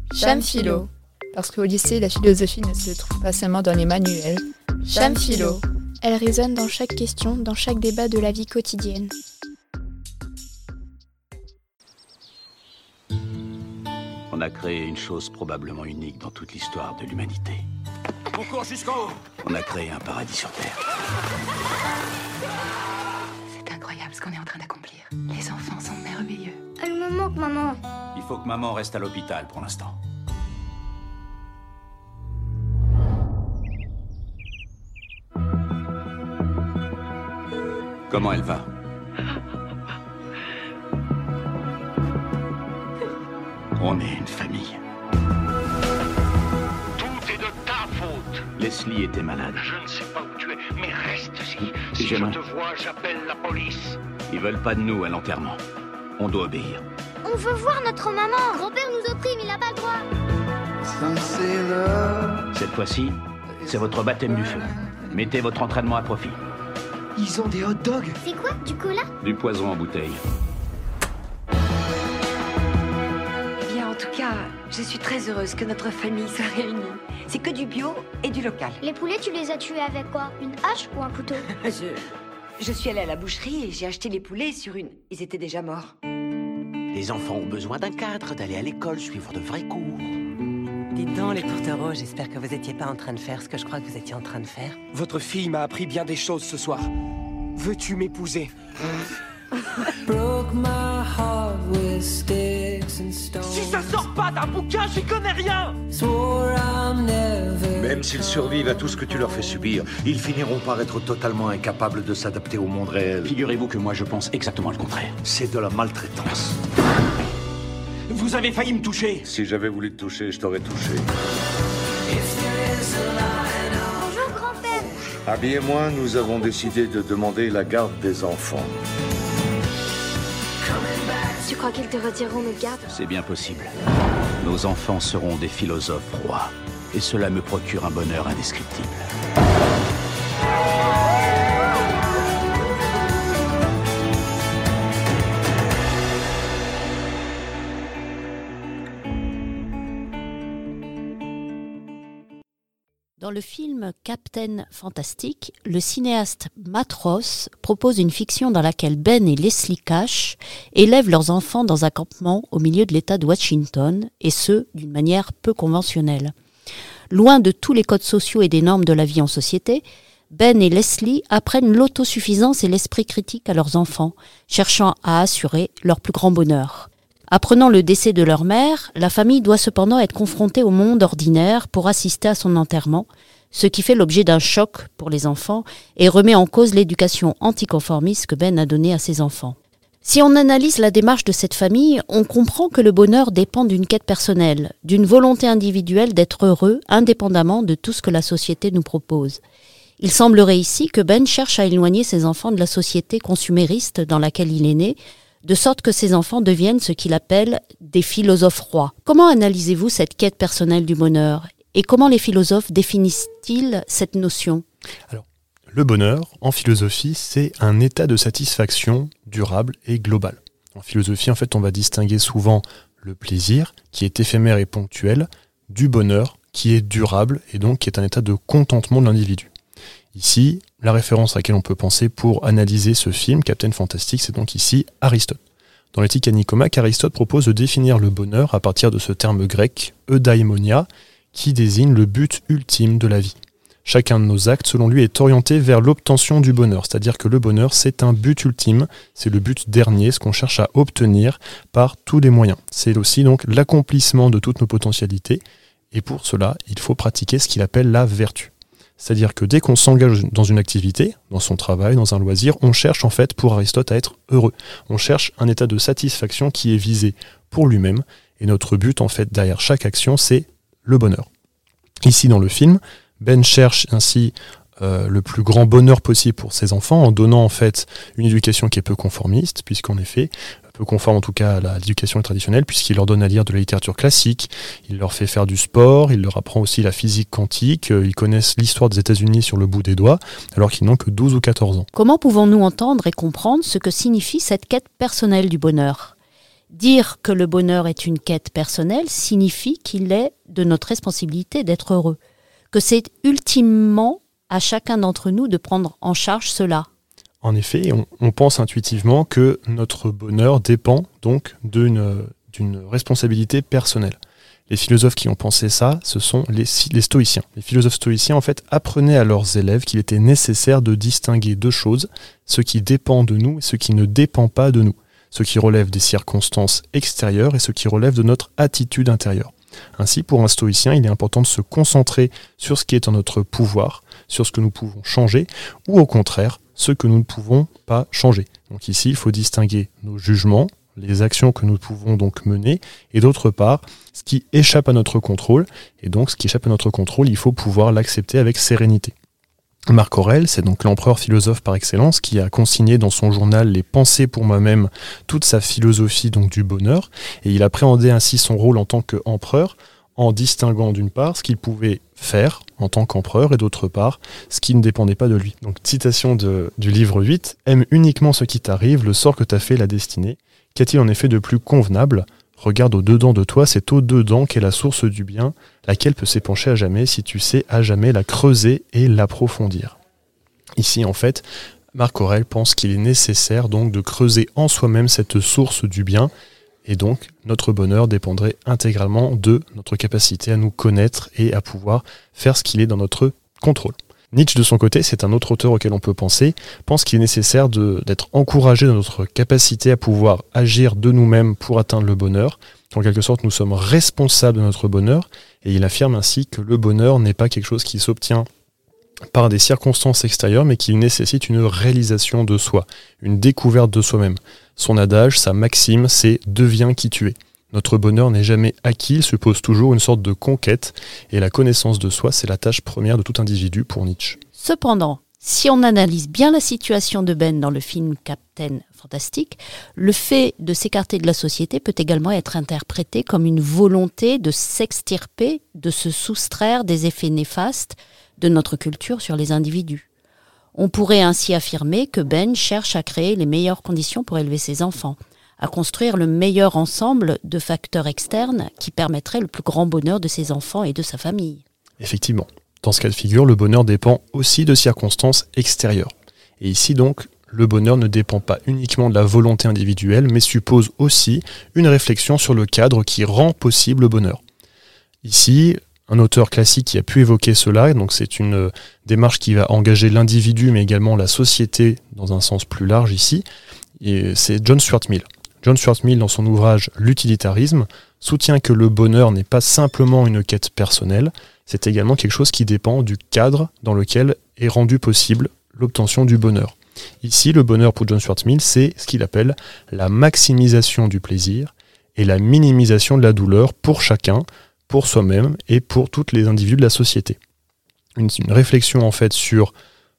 Cham Philo. Parce qu'au lycée, la philosophie ne se trouve pas seulement dans les manuels. Cham Philo. Elle résonne dans chaque question, dans chaque débat de la vie quotidienne. On a créé une chose probablement unique dans toute l'histoire de l'humanité. On court jusqu'en haut. On a créé un paradis sur Terre. C'est incroyable ce qu'on est en train d'accomplir. Les enfants sont merveilleux. Elle me manque, maman. Il faut que maman reste à l'hôpital pour l'instant. Comment elle va? On est une famille. Tout est de ta faute. Leslie était malade. Je ne sais pas où tu es, mais reste-y. Si J'aime. je te vois, j'appelle la police. Ils veulent pas de nous à l'enterrement. On doit obéir. On veut voir notre maman. Grand-père nous opprime, il n'a pas le droit. Cette fois-ci, c'est votre baptême du feu. Mettez votre entraînement à profit. Ils ont des hot dogs. C'est quoi, du cola? Du poison en bouteille. Eh bien, en tout cas, je suis très heureuse que notre famille soit réunie. C'est que du bio et du local. Les poulets, tu les as tués avec quoi? Une hache ou un couteau? Je suis allée à la boucherie et j'ai acheté les poulets sur une... Ils étaient déjà morts. Les enfants ont besoin d'un cadre, d'aller à l'école, suivre de vrais cours. Dites donc, les tourtereaux, j'espère que vous étiez pas en train de faire ce que je crois que vous étiez en train de faire. Votre fille m'a appris bien des choses ce soir. Veux-tu m'épouser? Si ça sort pas d'un bouquin, j'y connais rien! Même s'ils survivent à tout ce que tu leur fais subir, ils finiront par être totalement incapables de s'adapter au monde réel. Figurez-vous que moi je pense exactement le contraire. C'est de la maltraitance. Vous avez failli me toucher! Si j'avais voulu te toucher, je t'aurais touché. Bonjour, grand-père. Abby et moi, nous avons décidé de demander la garde des enfants. Tu crois qu'ils te retireront notre garde? C'est bien possible. Nos enfants seront des philosophes rois. Et cela me procure un bonheur indescriptible. Dans le film Captain Fantastic, le cinéaste Matt Ross propose une fiction dans laquelle Ben et Leslie Cash élèvent leurs enfants dans un campement au milieu de l'État de Washington, et ce, d'une manière peu conventionnelle. Loin de tous les codes sociaux et des normes de la vie en société, Ben et Leslie apprennent l'autosuffisance et l'esprit critique à leurs enfants, cherchant à assurer leur plus grand bonheur. Apprenant le décès de leur mère, la famille doit cependant être confrontée au monde ordinaire pour assister à son enterrement, ce qui fait l'objet d'un choc pour les enfants et remet en cause l'éducation anticonformiste que Ben a donnée à ses enfants. Si on analyse la démarche de cette famille, on comprend que le bonheur dépend d'une quête personnelle, d'une volonté individuelle d'être heureux indépendamment de tout ce que la société nous propose. Il semblerait ici que Ben cherche à éloigner ses enfants de la société consumériste dans laquelle il est né, de sorte que ses enfants deviennent ce qu'il appelle des philosophes rois. Comment analysez-vous cette quête personnelle du bonheur et comment les philosophes définissent-ils cette notion? Alors, le bonheur, en philosophie, c'est un état de satisfaction durable et global. En philosophie, en fait, on va distinguer souvent le plaisir, qui est éphémère et ponctuel, du bonheur, qui est durable et donc qui est un état de contentement de l'individu. Ici, la référence à laquelle on peut penser pour analyser ce film, Captain Fantastic, c'est donc ici Aristote. Dans l'Éthique à Nicomaque, Aristote propose de définir le bonheur à partir de ce terme grec, eudaimonia, qui désigne le but ultime de la vie. Chacun de nos actes, selon lui, est orienté vers l'obtention du bonheur, c'est-à-dire que le bonheur, c'est un but ultime, c'est le but dernier, ce qu'on cherche à obtenir par tous les moyens. C'est aussi donc l'accomplissement de toutes nos potentialités, et pour cela, il faut pratiquer ce qu'il appelle la vertu. C'est-à-dire que dès qu'on s'engage dans une activité, dans son travail, dans un loisir, on cherche en fait, pour Aristote, à être heureux. On cherche un état de satisfaction qui est visé pour lui-même, et notre but en fait derrière chaque action, c'est le bonheur. Ici dans le film, Ben cherche ainsi le plus grand bonheur possible pour ses enfants en donnant en fait une éducation qui est peu conformiste, puisqu'en effet, peu conforme en tout cas à l'éducation traditionnelle, puisqu'il leur donne à lire de la littérature classique, il leur fait faire du sport, il leur apprend aussi la physique quantique, ils connaissent l'histoire des États-Unis sur le bout des doigts, alors qu'ils n'ont que 12 ou 14 ans. Comment pouvons-nous entendre et comprendre ce que signifie cette quête personnelle du bonheur ? Dire que le bonheur est une quête personnelle signifie qu'il est de notre responsabilité d'être heureux, que c'est ultimement à chacun d'entre nous de prendre en charge cela. En effet, on pense intuitivement que notre bonheur dépend donc d'une responsabilité personnelle. Les philosophes qui ont pensé ça, ce sont les stoïciens. Les philosophes stoïciens, en fait, apprenaient à leurs élèves qu'il était nécessaire de distinguer deux choses, ce qui dépend de nous et ce qui ne dépend pas de nous, ce qui relève des circonstances extérieures et ce qui relève de notre attitude intérieure. Ainsi, pour un stoïcien, il est important de se concentrer sur ce qui est en notre pouvoir, sur ce que nous pouvons changer, ou au contraire, ce que nous ne pouvons pas changer. Donc ici, il faut distinguer nos jugements, les actions que nous pouvons donc mener, et d'autre part, ce qui échappe à notre contrôle. Et donc, ce qui échappe à notre contrôle, il faut pouvoir l'accepter avec sérénité. Marc Aurèle, c'est donc l'empereur philosophe par excellence, qui a consigné dans son journal Les Pensées pour moi-même toute sa philosophie donc du bonheur, et il appréhendait ainsi son rôle en tant qu'empereur, en distinguant d'une part ce qu'il pouvait faire en tant qu'empereur, et d'autre part ce qui ne dépendait pas de lui. Donc citation du livre 8, « Aime uniquement ce qui t'arrive, le sort que t'a fait la destinée. Qu'a-t-il en effet de plus convenable ? Regarde au-dedans de toi, c'est au-dedans qu'est la source du bien, laquelle peut s'épancher à jamais si tu sais à jamais la creuser et l'approfondir. » Ici, en fait, Marc Aurèle pense qu'il est nécessaire donc de creuser en soi-même cette source du bien, et donc notre bonheur dépendrait intégralement de notre capacité à nous connaître et à pouvoir faire ce qu'il est dans notre contrôle. Nietzsche, de son côté, c'est un autre auteur auquel on peut penser, pense qu'il est nécessaire d'être encouragé dans notre capacité à pouvoir agir de nous-mêmes pour atteindre le bonheur. En quelque sorte, nous sommes responsables de notre bonheur, et il affirme ainsi que le bonheur n'est pas quelque chose qui s'obtient par des circonstances extérieures, mais qu'il nécessite une réalisation de soi, une découverte de soi-même. Son adage, sa maxime, c'est « deviens qui tu es ». Notre bonheur n'est jamais acquis, il suppose toujours une sorte de conquête, et la connaissance de soi, c'est la tâche première de tout individu pour Nietzsche. Cependant, si on analyse bien la situation de Ben dans le film Captain Fantastic, le fait de s'écarter de la société peut également être interprété comme une volonté de s'extirper, de se soustraire des effets néfastes de notre culture sur les individus. On pourrait ainsi affirmer que Ben cherche à créer les meilleures conditions pour élever ses enfants, à construire le meilleur ensemble de facteurs externes qui permettraient le plus grand bonheur de ses enfants et de sa famille. Effectivement. Dans ce cas de figure, le bonheur dépend aussi de circonstances extérieures. Et ici donc, le bonheur ne dépend pas uniquement de la volonté individuelle, mais suppose aussi une réflexion sur le cadre qui rend possible le bonheur. Ici, un auteur classique qui a pu évoquer cela, donc c'est une démarche qui va engager l'individu, mais également la société dans un sens plus large ici, et c'est John Stuart Mill. John Stuart Mill, dans son ouvrage « L'utilitarisme », soutient que le bonheur n'est pas simplement une quête personnelle, c'est également quelque chose qui dépend du cadre dans lequel est rendu possible l'obtention du bonheur. Ici, le bonheur pour John Stuart Mill, c'est ce qu'il appelle la maximisation du plaisir et la minimisation de la douleur pour chacun, pour soi-même et pour tous les individus de la société. Une réflexion en fait sur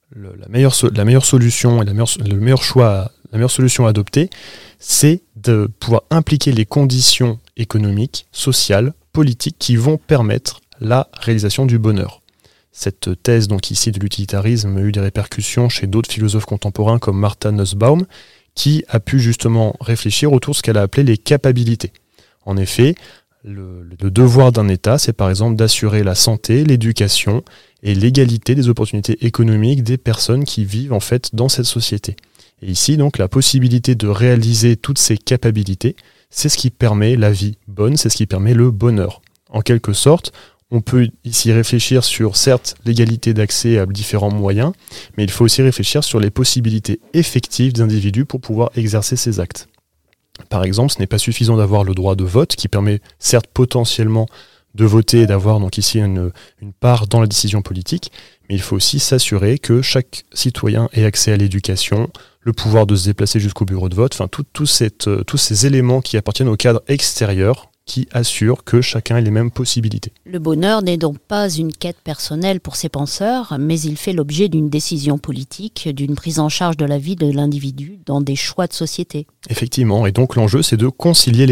la meilleure solution et le meilleur choix, la meilleure solution à adopter, c'est de pouvoir impliquer les conditions économiques, sociales, politiques qui vont permettre la réalisation du bonheur. Cette thèse donc ici de l'utilitarisme a eu des répercussions chez d'autres philosophes contemporains comme Martha Nussbaum, qui a pu justement réfléchir autour de ce qu'elle a appelé les capabilités. En effet, le devoir d'un État, c'est par exemple d'assurer la santé, l'éducation et l'égalité des opportunités économiques des personnes qui vivent en fait dans cette société. Et ici donc la possibilité de réaliser toutes ces capacités, c'est ce qui permet la vie bonne, c'est ce qui permet le bonheur. En quelque sorte, on peut ici réfléchir sur, certes, l'égalité d'accès à différents moyens, mais il faut aussi réfléchir sur les possibilités effectives des individus pour pouvoir exercer ces actes. Par exemple, ce n'est pas suffisant d'avoir le droit de vote, qui permet, certes, potentiellement de voter et d'avoir donc ici une part dans la décision politique, mais il faut aussi s'assurer que chaque citoyen ait accès à l'éducation, le pouvoir de se déplacer jusqu'au bureau de vote, enfin tous ces éléments qui appartiennent au cadre extérieur qui assurent que chacun ait les mêmes possibilités. Le bonheur n'est donc pas une quête personnelle pour ses penseurs, mais il fait l'objet d'une décision politique, d'une prise en charge de la vie de l'individu dans des choix de société. Effectivement, et donc l'enjeu c'est de concilier les deux.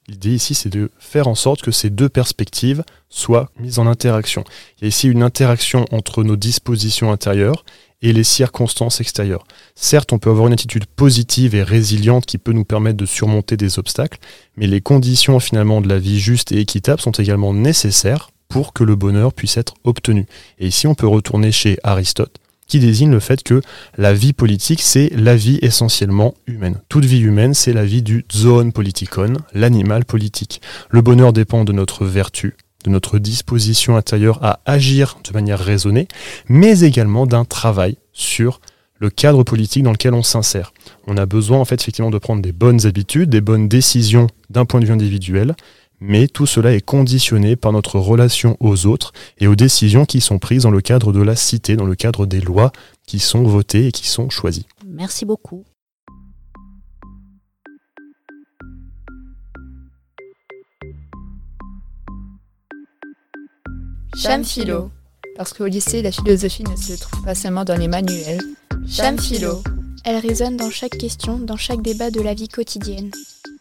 L'idée ici, c'est de faire en sorte que ces deux perspectives soient mises en interaction. Il y a ici une interaction entre nos dispositions intérieures et les circonstances extérieures. Certes, on peut avoir une attitude positive et résiliente qui peut nous permettre de surmonter des obstacles, mais les conditions finalement de la vie juste et équitable sont également nécessaires pour que le bonheur puisse être obtenu. Et ici, on peut retourner chez Aristote, qui désigne le fait que la vie politique, c'est la vie essentiellement humaine. Toute vie humaine, c'est la vie du zoon politikon, l'animal politique. Le bonheur dépend de notre vertu, de notre disposition intérieure à agir de manière raisonnée, mais également d'un travail sur le cadre politique dans lequel on s'insère. On a besoin en fait effectivement de prendre des bonnes habitudes, des bonnes décisions d'un point de vue individuel, mais tout cela est conditionné par notre relation aux autres et aux décisions qui sont prises dans le cadre de la cité, dans le cadre des lois qui sont votées et qui sont choisies. Merci beaucoup. Cham Philo. Parce qu'au lycée, la philosophie ne se trouve pas seulement dans les manuels. Cham Philo. Elle résonne dans chaque question, dans chaque débat de la vie quotidienne.